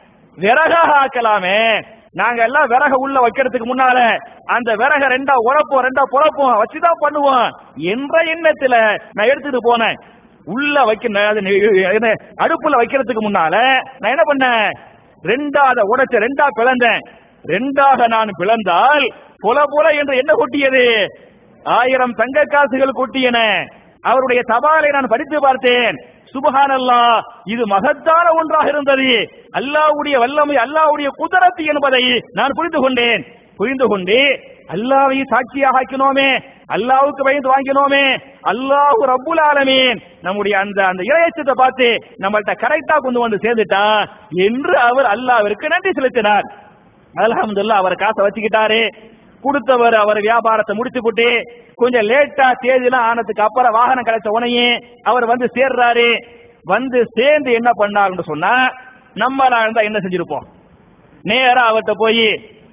விறகாக ஆக்கலாமே. நாங்க எல்லாம் விறக உள்ள வைக்கிறதுக்கு முன்னால அந்த விறக ரெண்டா உழப்போம், ரெண்டா புழப்போம், வச்சுதான் பண்ணுவோம் என்ற எண்ணத்துல நான் எடுத்துட்டு போனேன். உள்ள வைக்க அடுப்புல வைக்கிறதுக்கு முன்னால நான் என்ன பண்ணேன், ரெண்டா அதை உடைச்ச, ரெண்டா பிளந்தேன். ரெண்டாக நான் பிளந்தால் புல புல என்று என்ன கொட்டியது, ஆயிரம் தங்க காசுகள் கொட்டியன. அவருடைய சவாலை நான் படித்து பார்த்தேன். சுப்ஹானல்லாஹ், இது மகத்தான ஒன்றாக இருந்தது. அல்லாஹ்வுடைய வல்லமை, அல்லாஹ்வுடைய குதரத் என்பதை நான் புரிந்து கொண்டேன். புரிந்து கொண்டு அல்லாஹ்வை சாட்சியாக ஆக்கினோமே, அல்லாஹ்வுக்கு பயந்து வாங்கினோமே, அல்லாஹ் ரப்புல் ஆலமீன் நம்முடைய அந்த அந்த இறையச்சத்தை பார்த்து நம்மள்ட்ட கரெக்டா கொண்டு வந்து சேர்ந்துட்டா என்று அவர் அல்லாஹ்விற்கு நன்றி செலுத்தினார். அல்ஹம்துலில்லாஹ், அவர் காசை வச்சுக்கிட்டாரு. கொடுத்தவர் அவர் வியாபாரத்தை முடிச்சு போட்டு கொஞ்சம் லேட்டா தேதியெல்லாம் ஆனதுக்கு அப்புறம் வாகனம் கிடைச்ச உடனே அவர் வந்து சேர்றாரு. வந்து சேர்ந்து என்ன பண்ணாருன்னு சொன்னா, நம்ம இருந்தா என்ன செஞ்சிருப்போம், நேரா அவர்கிட்ட போய்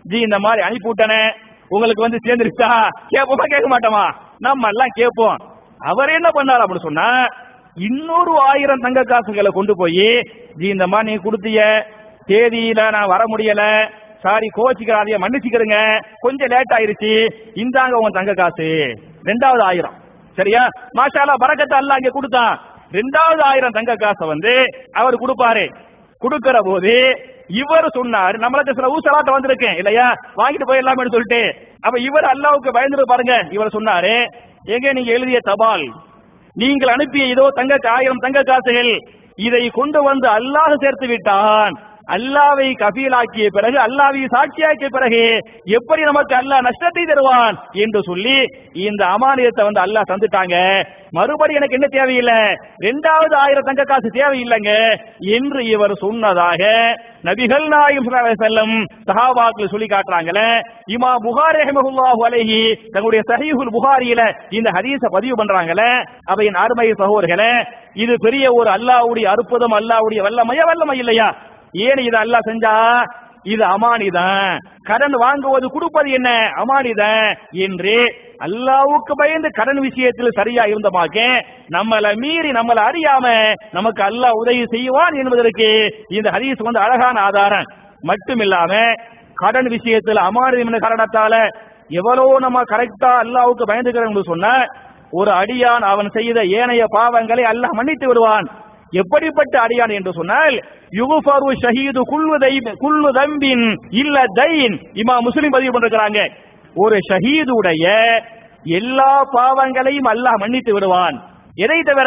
ஜி இந்த மாதிரி அனுப்பிவிட்டனே உங்களுக்கு வந்து சேர்ந்துருச்சா கேட்போமா கேட்க மாட்டோமா? நம்ம எல்லாம் கேட்போம். அவர் என்ன பண்ணார் அப்படின்னு சொன்னா, இன்னொரு ஆயிரம் தங்க காசுகளை கொண்டு போய் ஜி இந்த மாதிரி நீங்க கொடுத்திய தேதியில நான் வர முடியல, சாரி கோச்சிக்கிறாதிய மன்னிச்சுக்கிறங்க, கொஞ்சம் லேட் ஆயிருச்சு, இந்தாங்க உங்க தங்க காசு ரெண்டாவது ஆயிரம். சரியா? மாஷால்லா பரக்கத்தை அல்லாஹ் இங்க கொடுத்தான். ரெண்டாவது ஆயிரம் தங்க காசை வந்து அவர் கொடுப்பாரு. கொடுக்கிற போது இவர் சொன்னார், நம்மளுக்கு சில ஊசலாட்ட வந்திருக்கேன் இல்லையா, வாங்கிட்டு போயிடலாம்னு சொல்லிட்டு. அப்ப இவர் அல்லாஹ்வுக்கு பயந்துட்டு பாருங்க, இவர் சொன்னாரு, எங்க நீங்க எழுதிய தபால், நீங்கள் அனுப்பிய இதோ தங்க ஆயிரம் தங்க காசுகள், இதை கொண்டு வந்து அல்லாஹ் சேர்த்து விட்டான். அல்லாவை கபீலாக்கிய பிறகு, அல்லாவை சாட்சியாக்கிய பிறகு எப்படி நமக்கு அல்லாஹ் நஷ்டத்தை தருவான் என்று சொல்லி இந்த அமானியத்தை வந்து அல்லாஹ் தந்துட்டாங்க. மறுபடி எனக்கு என்ன தேவையில்லை, இரண்டாவது ஆயிரம் தங்க காசு தேவையில்லைங்க என்று இவர் சொன்னதாக நபிகள் நாயகம் ஸல்லல்லாஹு அலைஹி வஸல்லம் சஹாபாக்கள் சொல்லி காட்டுறாங்களே. இமாம் புகாரி ரஹ்மத்துல்லாஹி அலைஹி தங்களுடைய ஸஹீஹுல் புகாரியில இந்த ஹதீஸை பதிவு பண்றாங்களே. அப்ப என் அருமை சகோதரர்களே, இது பெரிய ஒரு அல்லாஹ்வுடைய அற்புதம், அல்லாஹ்வுடைய வல்லமையா வல்லமை இல்லையா? ஏன் இது அல்லாஹ் செஞ்சா? இது அமானிதான். கடன் வாங்குவது கொடுப்பது என்ன அமானிதான் என்று அல்லாஹ்வுக்கு பயந்து கடன் விஷயத்தில் சரியா இருந்தமாக்க நம்மளை மீறி நம்மளை அறியாம நமக்கு அல்லாஹ் உதவி செய்வான் என்பதற்கு இந்த ஹதீஸ் வந்து அழகான ஆதாரம். மட்டுமில்லாம கடன் விஷயத்தில் அமானிதம் என்ற காரணத்தால எவ்வளவு நம்ம கரெக்டா அல்லாஹ்வுக்கு பயந்துக்கிறோம் சொன்ன ஒரு அடியான் அவன் செய்த ஏனைய பாவங்களை அல்லாஹ் மன்னித்து விடுவான். எப்படிப்பட்ட அடியான் என்று சொன்னால், யுகுஃபரு ஷஹீது குல்லு தைப் குல்லு தம்பின் இல்ல தைன். இமாம் முஸ்லிம் பதிவு பண்றாங்க, ஒரு ஷஹீதுடைய எல்லா பாவங்களையும் அல்லாஹ் மன்னித்து விடுவான். எதை தவிர?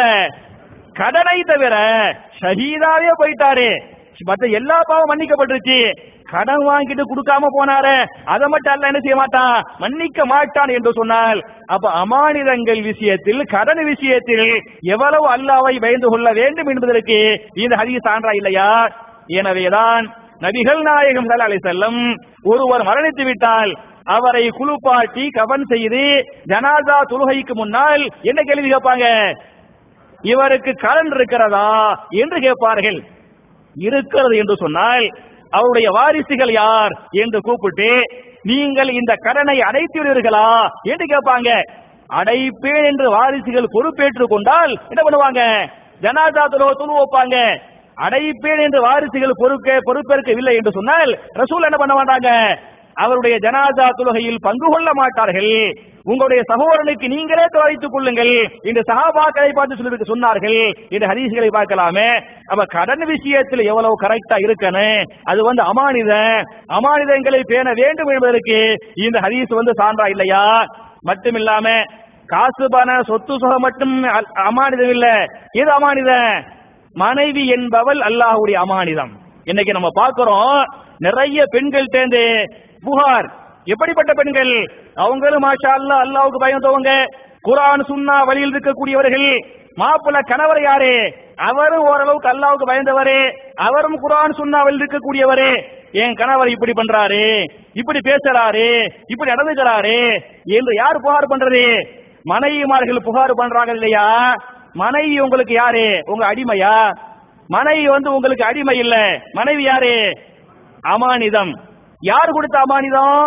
கடனை தவிர. ஷஹீதாவே போயிட்டாரு, மற்ற எல்லா பாவம் மன்னிக்கப்பட்டுருச்சு, கடன் வாங்கிட்டு கொடுக்காம போனாரு, அதை மட்டும் அல்லாஹ் என்ன செய்ய மாட்டான், மன்னிக்க மாட்டான் என்று சொன்னால், அப்ப அமானிதங்கள் விஷயத்தில், கடன் விஷயத்தில் எவ்வளவு அல்லாஹ்வை பயந்து கொள்ள வேண்டும் என்பதற்கு இந்த ஹதீஸ் சான்றா இல்லையா? எனவேதான் நபிகள் நாயகம் ஸல்லல்லாஹு அலைஹி வஸல்லம் ஒருவர் மரணித்து விட்டால் அவரை குளிப்பாட்டி கஃன் செய்து ஜனாசா தொழுகைக்கு முன்னால் என்ன கேள்வி கேட்பாங்க? இவருக்கு கடன் இருக்கிறதா என்று கேட்பார்கள். இருக்கிறது என்று சொன்னால் அவருடைய வாரிசுகள் யார் என்று கூப்பிட்டு, நீங்கள் இந்த கடனை அடைத்து விடுவீர்களா என்று கேட்பாங்க. அடைப்பேன் என்று வாரிசுகள் பொறுப்பேற்றுக் கொண்டால் என்ன பண்ணுவாங்க? ஜனாசா தொழுகை தொழு வைப்பாங்க. அடைப்பேன் என்று வாரிசுகள் பொறுப்பே பொறுப்பேற்கவில்லை என்று சொன்னால் ரசூல் என்ன பண்ண மாட்டாங்க? அவருடைய ஜனாசா தொழுகையில் பங்கு கொள்ள மாட்டார்கள். உங்களுடைய சகோதரனுக்கு நீங்களே தொலைத்துக் கொள்ளுங்கள் என்று சஹாபாக்களை பார்த்து சொல்லி சொன்னார்கள் என்று ஹதீஸ்களை பார்க்கலாமே. அப்ப கடன் விஷயத்தில் எவ்வளவு கரெக்டா இருக்கணும், அது வந்து அமானித அமானிதங்களை பேண வேண்டும் என்பதற்கு இந்த ஹதீஸ் வந்து சான்றா இல்லையா? மட்டுமில்லாம காசு பண சொத்து சுகம் மட்டும் அமானிதம் இல்ல. இது அமானிதம், மனைவி என்பவள் அல்லாஹ்வுடைய அமானிதம். இன்னைக்கு நம்ம பார்க்கிறோம், நிறைய பெண்கள் தேர்ந்து புகார். எப்படிப்பட்ட பெண்கள்? அவங்களும் மாஷா அல்லாஹ் அல்லாஹ்வுக்கு பயந்தவங்க, குர்ஆன் சுன்னா வழியில் இருக்கக்கூடியவர்கள். மாப்பிள்ள கணவர் யாரு? அவரும் ஓரளவுக்கு அல்லாஹ்வுக்கு பயந்தவரே, அவரும் குர்ஆன் சுன்னா வழியில் இருக்கக்கூடியவரே. என் கணவர் இப்படி பண்றாரு, இப்படி பேசுறாரு, இப்படி நடந்துக்கிறாரு என்று யார் புகார் பண்றது? மனைவிமார்கள் புகார் பண்றாங்க இல்லையா? மனைவி உங்களுக்கு யாரு? உங்க அடிமையா? மனைவி வந்து உங்களுக்கு அடிமை இல்ல. மனைவி யாரு? அமானிதம். யார் கொடுத்த அமானிதம்?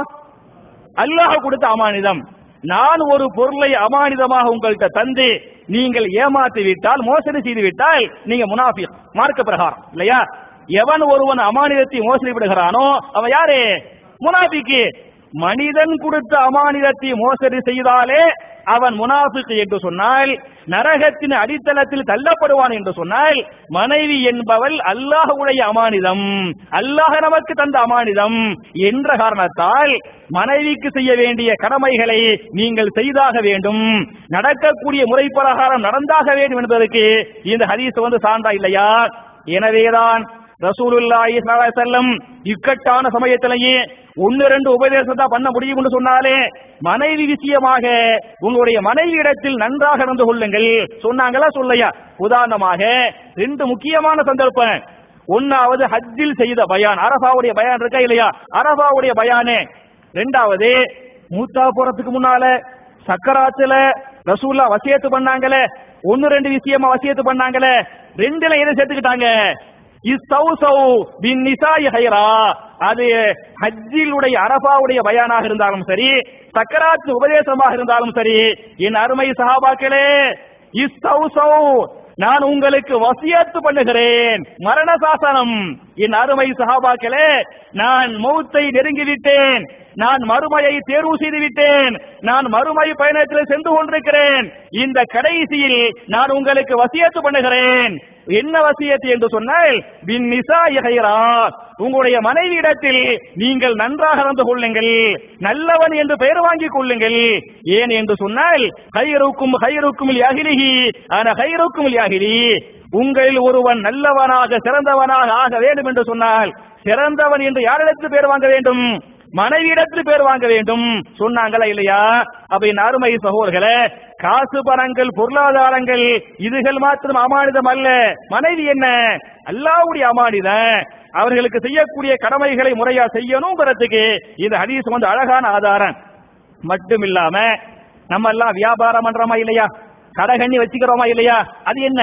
அல்லாஹ் கொடுத்த அமானிதம். நான் ஒரு பொருளை அமானிதமாக உங்கள்கிட்ட தந்து நீங்கள் ஏமாற்றி விட்டால், மோசடி செய்து விட்டால், நீங்க முனாஃபிக் மார்க்க பிரகாரம் இல்லையா? எவன் ஒருவன் அமானிதத்தை மோசடி விடுகிறானோ அவன் யாரு? முனாஃபிக். மனிதன் கொடுத்த அமானிதத்தை மோசடி செய்தாலே அவன் முனாஃபிக் என்று சொன்னால், நரகத்தின் அடித்தளத்தில் தள்ளப்படுவான் என்று சொன்னால், மனைவி என்பவள் அல்லாஹ்வுடைய அமானிதம், அல்லாஹ் நமக்கு தந்த அமானிதம் என்ற காரணத்தால் மனைவிக்கு செய்ய வேண்டிய கடமைகளை நீங்கள் செய்தாக வேண்டும், நடக்கக்கூடிய முறை பிரகாரம் நடந்தாக வேண்டும் என்பதற்கு இந்த ஹதீஸ் வந்து சான்றா இல்லையா? எனவேதான் ரசூலுல்லாஹி ஸல்லல்லாஹு அலைஹி வஸல்லம் இக்கட்டான சமயத்திலேயே ஒன்னு ரெண்டு உபதேசம் தான் பண்ண முடியும் என்று சொன்னாலே, மனைவி விஷயமாக உங்களுடைய மனைவி இடத்தில் நன்றாக நடந்து கொள்ளுங்கள் சொன்னாங்களா சொல்லையா? உதாரணமாக ரெண்டு முக்கியமான சந்தர்ப்பம். ஒன்னாவது ஹஜ்ஜில் செய்த பயான், அரபாவுடைய பயான் இருக்கா இல்லையா? அரபாவுடைய பயானே. ரெண்டாவது மூத்தா போறதுக்கு முன்னால சக்கராத்துல ரசூல்லா வசியத்து பண்ணாங்களே, ஒன்னு ரெண்டு விஷயமா வசியத்து பண்ணாங்களே, ரெண்டுல எதை சேர்த்துக்கிட்டாங்க? இஸ்தௌசௌ பின்னிசாஇ ஹைரா. அது ஹஜ்ஜிலுடைய அரஃபாவுடைய பயானாக இருந்தாலும் சரி, சக்கராத் உபதேசமாக இருந்தாலும் சரி, என் அருமை சஹாபாக்களே, இஸ்தௌசௌ நான் உங்களுக்கு வசியத்து பண்ணுகிறேன், மரண சாசனம். என் அருமை சஹாபாக்களே, நான் மௌத்தை நெருங்கிவிட்டேன், நான் மறுமையை தேர்வு செய்து விட்டேன், நான் மறுமை பயணத்தில் சென்று கொண்டிருக்கிறேன். இந்த கடைசியில் நான் உங்களுக்கு வசியத்து பண்ணுகிறேன். என்ன வசியத்து என்று சொன்னால், பின் நிசாஇ ஹைரா, உங்களுடைய மனைவியிடத்தில் நீங்கள் நன்றாக நடந்து கொள்ளுங்கள், நல்லவன் என்று பெயர் வாங்கிக் கொள்ளுங்கள். ஏன் என்று சொன்னால், ஹைருக்கும் ஹைருக்கும் லிஅஹ்லிஹி அன ஹைருக்கும் லிஅஹ்லி, உங்களில் ஒருவன் நல்லவனாக சிறந்தவனாக ஆக வேண்டும் என்று சொன்னால், சிறந்தவன் என்று யாரிடத்தில் பேர் வாங்க வேண்டும்? மனைவியிடத்தில் பேர் வாங்க வேண்டும். சொன்னாங்களா இல்லையா? அப்ப என் அருமை சகோதரர்களே, காசு பணங்கள் பொருளாதாரங்கள் இதுகள் மாத்திரம் அமானிதம் அல்ல. மனைவி என்ன? அல்லாஹ்வுடைய அமானிதம். அவர்களுக்கு செய்யக்கூடிய கடமைகளை முறையா செய்யணும்ங்கிறதுக்கு இந்த ஹதீஸ் வந்து அழகான ஆதாரம். மட்டும் இல்லாம நம்ம எல்லாம் வியாபாரம் பண்றோமா இல்லையா? கடகண்ணி வச்சுக்கிறோமா இல்லையா? அது என்ன?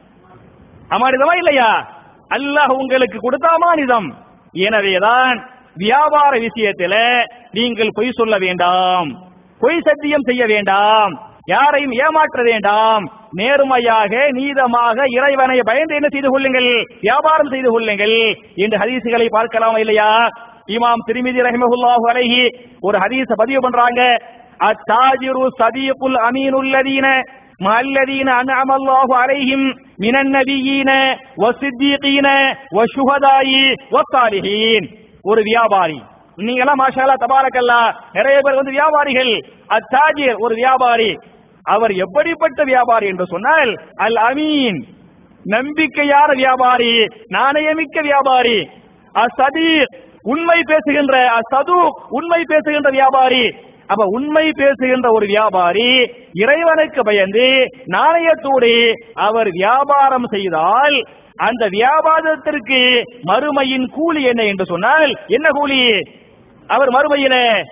அமானிதமா இல்லையா? அல்லாஹ் உங்களுக்கு கொடுத்த அமானிதம். எனவேதான் வியாபார விஷயத்தில் நீங்கள் பொய் சொல்ல வேண்டாம், பொய் சத்தியம் செய்ய வேண்டாம், யாரையும் ஏமாற்ற வேண்டாம். நேர்மையாக நீதமாக இறைவனை பயந்து என்ன செய்து கொள்ளுங்கள்? வியாபாரம் செய்து கொள்ளுங்கள் என்று ஹதீசுகளை பார்க்கலாமா இல்லையா? இமாம் திர்மிதி ரஹிமஹுல்லாஹு அலைஹி ஒரு ஹதீஸ பதிவு பண்றாங்க. அத்தாஜிரு சதீகுல் அமீனுல்லதீன மல்லதீன அன்அம அல்லாஹு அலைஹிம் மினன் நபியீன வஸ்ஸித்தீகீன வஷுஹதாயி வஸ்ஸாலிஹீன். ஒரு வியாபாரி, நீங்க எல்லாம் மாஷா அல்லாஹ் தபாரக்கல்லாஹ் நிறைய பேர் வந்து வியாபாரிகள். அத்தாஜிர் ஒரு வியாபாரி. அவர் எப்படிப்பட்ட வியாபாரி என்று சொன்னால், அல் அமீன் நம்பிக்கையான வியாபாரி, நாணயமிக்க வியாபாரி. அஸ்ஸதீக் உண்மை பேசுகின்ற, அஸ்ஸதூக் உண்மை பேசுகின்ற வியாபாரி. அப்ப உண்மை பேசுகின்ற ஒரு வியாபாரி இறைவனுக்கு பயந்து நாணயத்தோடு அவர் வியாபாரம் செய்தால் அந்த வியாபாரத்திற்கு மறுமையின் கூலி என்ன என்று சொன்னால், என்ன கூலி? அவர் மறுமையில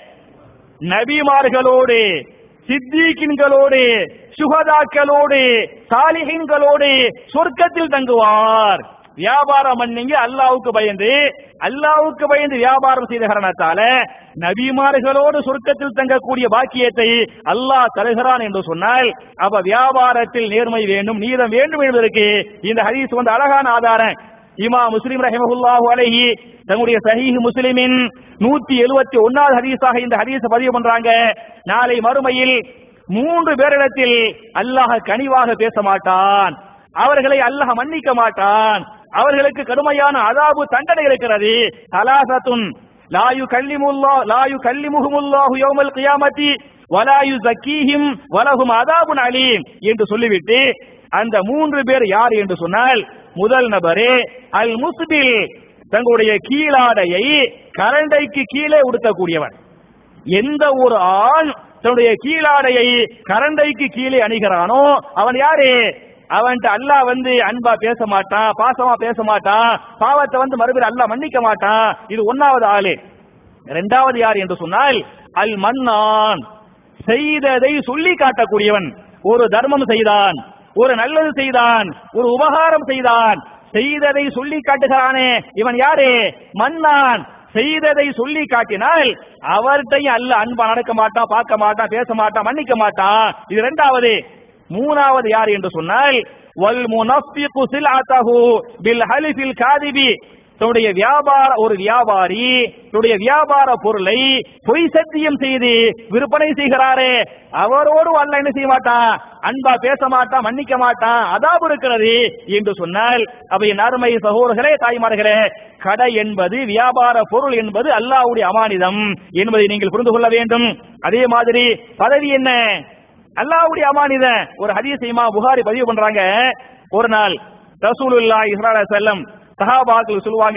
நபிமார்களோடு, சித்தீக்கின்களோடு, சுஹதாக்களோடு, சாலிஹீன்களோடு சொர்க்கத்தில் தங்குவார். வியாபாரம் பண்ணீங்க அல்லாஹ்வுக்கு பயந்து, அல்லாஹ்வுக்கு பயந்து வியாபாரம் செய்த காரணத்தால நபிமார்களோடு சொர்க்கத்தில் தங்கக்கூடிய பாக்கியத்தை அல்லாஹ் தருகிறான் என்று சொன்னால், அப்ப வியாபாரத்தில் நேர்மை வேண்டும், நீதம் வேண்டும் என்பதற்கு இந்த ஹதீஸ் வந்து அழகான ஆதாரம். இமாம் முஸ்லிம் ரஹிமஹுல்லாஹு அலைஹி தன்னுடைய சஹீஹ் முஸ்லிமின் நூத்தி எழுபத்தி ஒன்னாவது ஹதீஸாக இந்த ஹதீஸை பதிவு பண்றாங்க. நாளை மறுமையில் மூன்று பேரிடத்தில் அல்லாஹ் கனிவாக பேச மாட்டான், அவர்களை அல்லாஹ் மன்னிக்க மாட்டான், அவர்களுக்கு கடுமையான அதாபு தண்டனை இருக்கிறது. தலாசத்துன் லா யுகல்லிமுல்லாஹ் லா யுகல்லிமுஹுமுல்லாஹு யௌமல் கியாமத்தி வலா யுஸக்கீஹிம் வலஹும் அதாபுன் அலீம் என்று சொல்லிவிட்டு அந்த மூன்று பேர் யார் என்று சொன்னால், முதல் நபரே அல் முஸ்பில், தங்களுடைய கீழாடையை கரண்டைக்கு கீழே உடுத்தக்கூடியவன். எந்த ஒரு ஆண் தன்னுடைய கீழாடையை கரண்டைக்கு கீழே அணிகிறானோ அவன் யாரு? அவன்கிட்ட அல்லாஹ் வந்து அன்பா பேச மாட்டான், பாசமா பேச மாட்டான், பாவத்தை வந்து மறுபடியும் அல்லாஹ் மன்னிக்க மாட்டான். இது ஒன்னாவது ஆளு. இரண்டாவது யார் என்று சொன்னால், அல் மன்னான், செய்ததை சொல்லி காட்டக்கூடியவன். ஒரு தர்மம் செய்தான், ஒரு நல்லது செய்தான், ஒரு உபகாரம் செய்தான், செய்ததை சொல்லி காட்டுகிறானே இவன் யாரு? மன்னான். செய்ததை சொல்லி காட்டினால் அவர்கிட்டையும் அல்லாஹ் அன்பா நடக்க மாட்டான், பார்க்க மாட்டான், பேச மாட்டான், மன்னிக்க மாட்டான். இது இரண்டாவது. மூணாவது யார் என்று சொன்னால், வல் முனஃபிகு சில்அதஹு பில் ஹலிஃபில் காதிபி, தன்னுடைய வியாபார ஒரு வியாபாரி தன்னுடைய வியாபார பொருளை பொய் சத்தியம் செய்து விற்பனை செய்கிறாரே, அவரோடு அல்லாஹ் என்ன செய்ய மாட்டான்? அன்பா பேச மாட்டான், மன்னிக்க மாட்டான், அதாபு இருக்கிறது என்று சொன்னால், அவை நறுமை சகோதரர்களே, தாய்மார்களே, கடை என்பது, வியாபார பொருள் என்பது அல்லாஹ்வுடைய அமானிதம் என்பதை நீங்கள் புரிந்து கொள்ள வேண்டும். அதே மாதிரி பதவி என்ன? அல்லாஹ்வுடைய அமானிதம். ஒரு ஹதீஸ் இமாம் புகாரி பதிவு பண்றாங்க. ஒரு நாள் ரசூலுல்லாஹி ஸல்லல்லாஹு அலைஹி வஸல்லம் சஹாபாக்கள் சொல்லுவாங்க,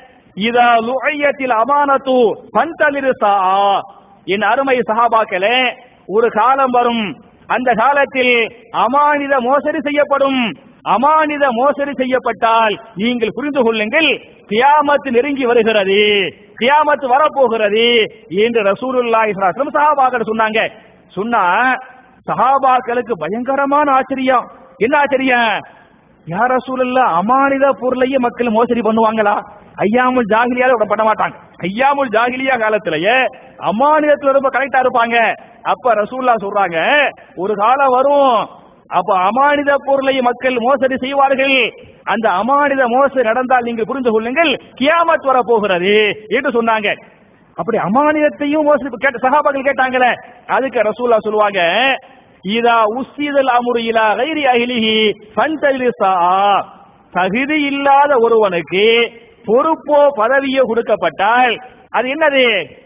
இதா லுஐயத்தில் அமானத்து ஃபன்தலிரு ஸாஆ, என் அருமை சஹாபாக்களே, ஒரு காலம் வரும், அந்த காலத்தில் அமானித மோசடி செய்யப்படும். அமானித மோசடி செய்யப்பட்டால் நீங்கள் புரிந்து கொள்ளுங்கள், கியாமத் நெருங்கி வருகிறது, கியாமத் வரப்போகிறது என்று ரசூலுல்லாஹி ஸல்லல்லாஹு அலைஹி வஸல்லம் சஹாபாக்கள் சொன்னாங்க. சொன்னா சஹாபாக்களுக்கு பயங்கரமான ஆச்சரியம். என்ன ஆச்சரியம்? யா ரசூலல்லாஹ் அமானித பொருளையே மக்கள் மோசடி பண்ணுவாங்களா? ஐயாமுல் ஜாகிலியால விட பண்ண மாட்டாங்க. ஐயாமுல் ஜாகிலியா காலத்திலேயே அமானிதத்துல ரொம்ப கரெக்டா இருப்பாங்க. அப்ப ரசூலுல்லாஹ் சொல்றாங்க, ஒரு காலம் வரும், அப்ப அமானித பொருளை மக்கள் மோசடி செய்வார்கள். அந்த அமானித மோசடி நடந்தால் நீங்கள் புரிந்து கொள்ளுங்கள், கியாமத் வர போகிறது என்று சொன்னாங்க. அப்படி அமானிதத்தையும் மோசடி கேட்ட சஹாபாக்கள் கேட்டாங்களே, அதுக்கு ரசூலுல்லாஹ் சொல்லுவாங்க, இதா உஸ்ஸிதல் அம்ரு இலா கைரி அஹ்லிஹி ஃபன்தலிஸா, தகுதி இல்லாத ஒருவனுக்கு பொறுப்போ பதவியோ கொடுக்கப்பட்டால் அது என்னது?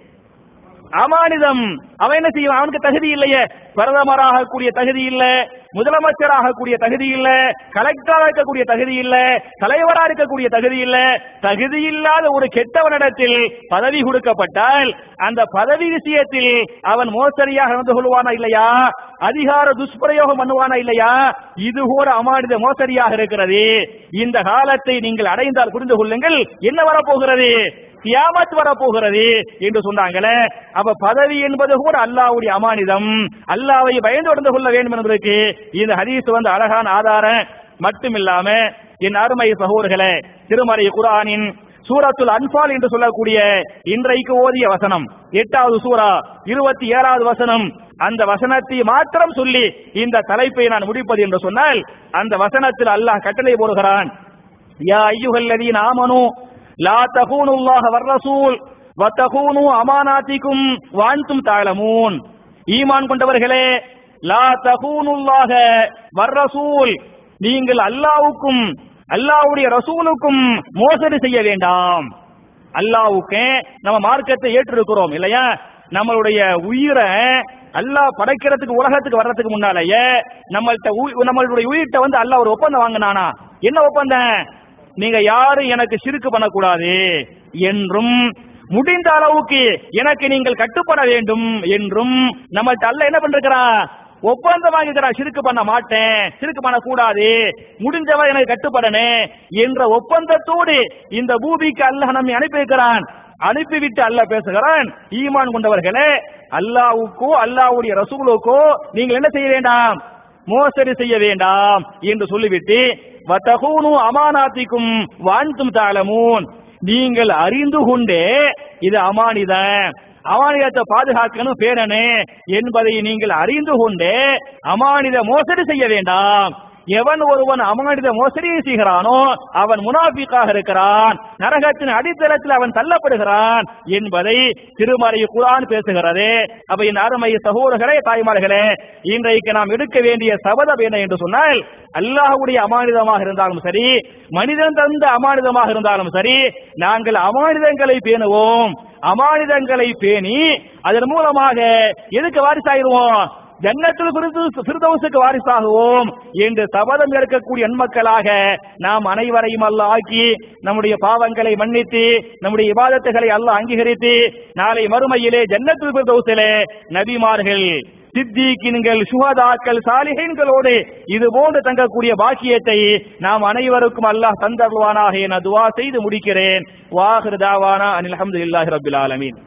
அமானிதம். அவன் என்ன செய்வான்? அவனுக்கு தகுதி இல்லையே, பிரதமராக கூடிய தகுதி இல்ல, முதலமைச்சராக கூடிய தகுதி இல்ல, கலெக்டராக இருக்கக்கூடிய தகுதி இல்ல, தலைவராக இருக்கக்கூடிய தகுதி இல்ல. தகுதி இல்லாத ஒரு கெட்டவனிடத்தில் பதவி கொடுக்கப்பட்டால் அந்த பதவி விஷயத்தில் அவன் மோசடியாக நடந்து கொள்வானா இல்லையா? அதிகார துஷ்பிரயோகம் பண்ணுவானா இல்லையா? இது கூட அமானித மோசடியாக இருக்கிறது. இந்த காலத்தை நீங்கள் அடைந்தால் புரிந்து கொள்ளுங்கள், என்ன வரப்போகிறது? கியாமத் வரப்போகிறது என்று சொன்னாங்களே. அப்ப பதவி என்பது கூட அல்லாஹ்வுடைய அமானிதம். அல்லாஹ்வை பயந்து நடந்து கொள்ள வேண்டும் என்பதற்கு இந்த ஹதீஸ் வந்து அழகான ஆதாரம். மட்டுமில்லாம என் அருமை சகோதரர்களே, திருமறை குர்ஆனின் சூரத்துல் அன்ஃபால் என்று சொல்லக்கூடிய இன்றைக்கு ஓதிய வசனம், எட்டாவது சூரா இருபத்தி ஏழாவது வசனம், அந்த வசனத்தை மாத்திரம் சொல்லி இந்த தலைப்பை நான் முடிப்பது என்று சொன்னால், அந்த வசனத்தில் அல்லாஹ் கட்டளை போடுகிறான், யா அய்யுஹல்லதீன ஆமனூ லா தகூனுல்லாஹ வர்ரசூல் வதகூனு அமானாத்திக்கும் வஅன்தும் தஅலமூன். ஈமான் கொண்டவர்களே, லா தகூனுல்லாஹ வர்ரசூல், நீங்கள் அல்லாஹ்வுக்கும் அல்லாஹ்வுடைய ரசூலுக்கும் மோசடி செய்ய வேண்டாம். அல்லாஹ்வுக்கு நம்ம மார்க்கத்தை ஏற்றிருக்கிறோம் இல்லையா? நம்மளுடைய உயிரை அல்லாஹ் படைக்கிறதுக்கு உலகத்துக்கு வர்றதுக்கு முன்னாலேயே நம்மள்ட்ட நம்மளுடைய உயிர்ட்ட வந்து அல்லாஹ் ஒரு ஒப்பந்தம் வாங்கினானா? என்ன ஒப்பந்தம்? நீங்க யாரும் எனக்கு ஷிர்க் பண்ணக்கூடாது என்றும், முடிந்த அளவுக்கு எனக்கு நீங்கள் கட்டுப்பட வேண்டும் என்றும் நம்மள்ட்ட அல்லாஹ் என்ன பண்றான்? ஒப்பந்தம் வாங்கிக்கிறான். ஷிர்க் பண்ண மாட்டேன், ஷிர்க் பண்ண கூடாது, முடிஞ்சவன் எனக்கு கட்டுப்படனே என்ற ஒப்பந்தத்தோடு இந்த பூமிக்கு அல்லாஹ் நம்மை அனுப்பி வைக்கிறான். அனுப்பிவிட்டு அல்லாஹ் பேசுகிறான், ஈமான் கொண்டவர்களே, அல்லாஹ்வுக்கோ அல்லாஹ்வுடைய ரசூலுக்கோ நீங்கள் என்ன செய்ய வேண்டாம்? மோசடி செய்ய வேண்டாம் என்று சொல்லிவிட்டு, வதகூனு அமானாத்திக்கும் வஅன்தும் தஅலமூன், நீங்கள் அறிந்து கொண்டே இது அமானிதம், அமானிதத்தை பாதுகாக்கணும் பேரனே என்பதை நீங்கள் அறிந்து கொண்டே அமானித மோசடி செய்ய வேண்டாம். எவன் ஒருவன் அமானித மோசடியை செய்கிறானோ அவன் முனாஃபிக்காக இருக்கிறான், நரகத்தின் அடித்தளத்தில் அவன் தள்ளப்படுகிறான் என்பதை திருமறை குர்ஆன் பேசுகிறது. அப்ப என் அருமை சகோதரர்களே, தாய்மார்களே, இன்றைக்கு நாம் எடுக்க வேண்டிய சபதம் என்ன என்று சொன்னால், அல்லாஹ்வுடைய அமானிதமாக இருந்தாலும் சரி, மனிதன் தந்த அமானிதமாக இருந்தாலும் சரி, நாங்கள் அமானிதங்களை பேணுவோம். அமானிதங்களை பேணி அதன் மூலமாக எதுக்கு வாரிசாயிருவோம்? ஜன்னத்துல் ஃபிர்தௌஸுக்கு வாரிசாகுவோம் என்று சபதம் ஏற்கக்கூடிய நன்மக்களாக நாம் அனைவரையும் அல்லாஹ் ஆக்கி, நம்முடைய பாவங்களை மன்னித்து, நம்முடைய இபாதத்துகளை அல்லாஹ் அங்கீகரித்து, நாளை மறுமையிலே ஜன்னத்துல் ஃபிர்தௌஸிலே நபிமார்கள், சித்திகீன்கள், சுஹதாக்கள், சாலிஹீன்களோடு இது போன்று தங்கக்கூடிய பாக்கியத்தை நாம் அனைவருக்கும் அல்லாஹ் தந்தருள்வானாக என துஆ செய்து முடிக்கிறேன். வாஹிர் தாவானா அனில் ஹம்துலில்லாஹி ரப்பில் ஆலமீன்.